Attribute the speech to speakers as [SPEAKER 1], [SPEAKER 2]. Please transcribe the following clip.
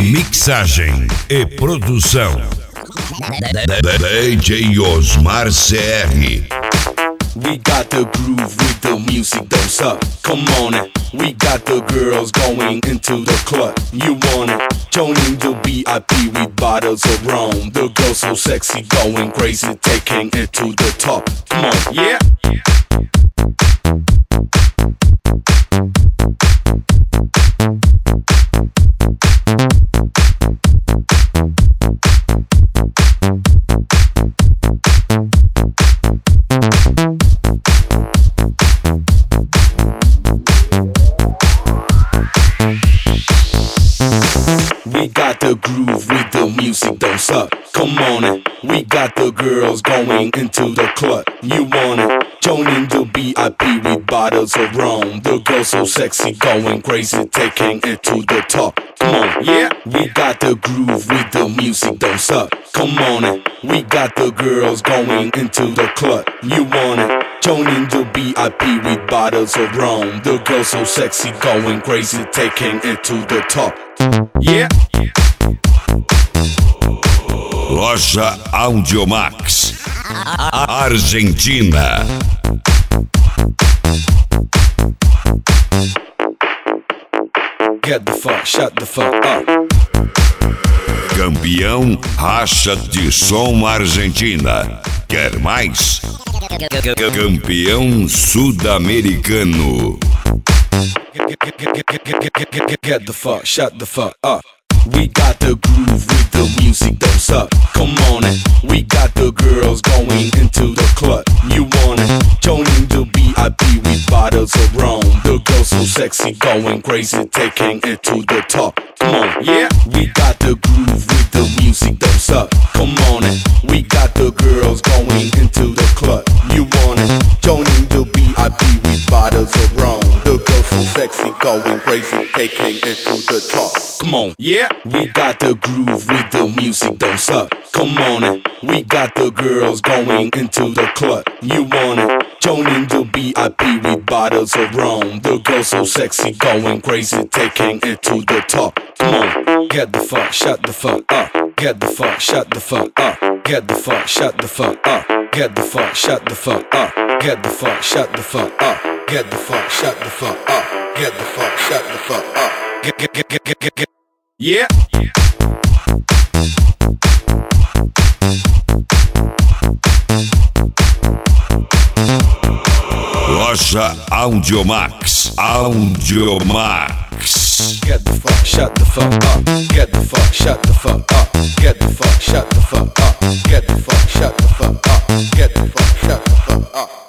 [SPEAKER 1] Mixagem e produção DJ Osmar CR.
[SPEAKER 2] We got the groove with the music, don't suck. Come on it. We got the girls going into the club. You want it? Joining the VIP with bottles of rum. The girls so sexy, going crazy, taking it to the top. Come on, yeah. We got the groove with the music, don't suck. Come on it. We got the girls going into the club. You want it? Joining the VIP with bottles of rum. The girls so sexy, going crazy, taking it to the top. Come on, yeah. We got the groove with the music, don't suck. Come on it. We got the girls going into the club. You want it? Joining the VIP with bottles of rum. The girls so sexy, going crazy, taking it to the top. Yeah.
[SPEAKER 1] Loja Audiomax, Argentina.
[SPEAKER 2] Get the fuck, shut the fuck up.
[SPEAKER 1] Campeão Racha de Som Argentina. Quer mais? Campeão Sudamericano.
[SPEAKER 2] Get the fuck, shut the fuck up. We got the groove with the music, don't suck. Come on it. We got the girls going into the club. You want it? Joining the VIP with bottles of rum. The girls so sexy, going crazy, taking it to the top. Come on, yeah. We got the groove with the music, don't suck. Come on it. We got the girls going into the club. You want it? Joining the VIP with bottles of rum. The girls so sexy, going crazy, taking it to the top. Come on, yeah. We got the groove with the music, don't suck. Come on it. We got the girls going into the club. You want it? Joining the VIP with bottles of rum. The girls so sexy, going crazy, taking it to the top. Come on, get the fuck, shut the fuck up. Get the fuck, shut the fuck up. Get the fuck, shut the fuck up. Get the fuck, shut the fuck up. Get the fuck, shut the fuck up. Get the fuck, shut the fuck up. Get the fuck, shut the fuck up. Get. Yeah.
[SPEAKER 1] Loja Audiomax, Audiomax.
[SPEAKER 2] Get the fuck, shut the fuck up. Get the fuck, shut the fuck up. Get the fuck, shut the fuck up. Get the fuck, shut the fuck up. Get the fuck, shut the fuck up.